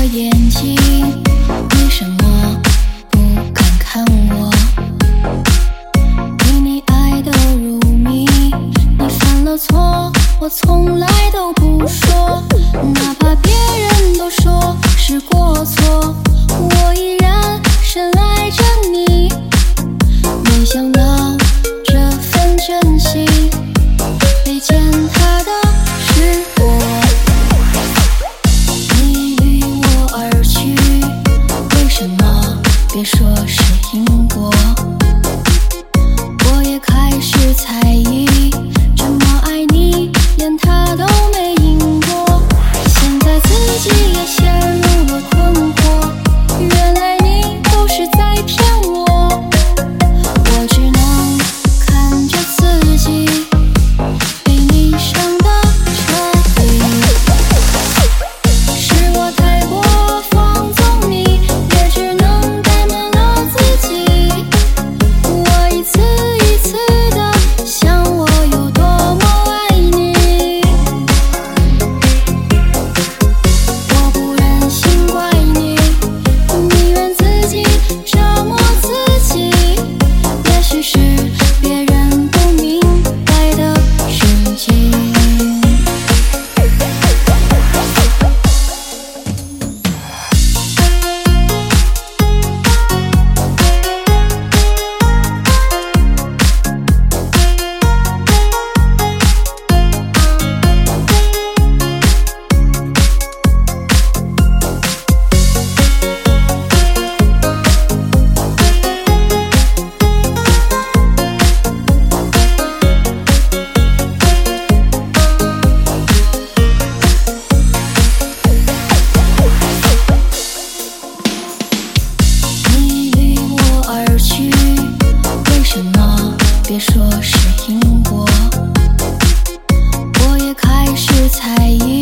眼睛，为什么不敢看我？对你爱得入迷，你犯了错，我从来都不说，哪怕别人都说是过错，我依然深爱着你。没想到这份真心被践踏的是我，你离我而去，为什么别说是因果？我也开始猜疑，这么爱你连他都没赢过，现在自己也陷入了困惑，原来你都是在骗我，我只能看着自己被你伤的彻底，是我太过放纵你，也只能怠慢了自己，我一次一次的想我有多么爱你，我不忍心怪你，宁愿自己折磨自己，也许是别人不明白的事情。你离我而去，为什么别说是因果？我也开始猜疑。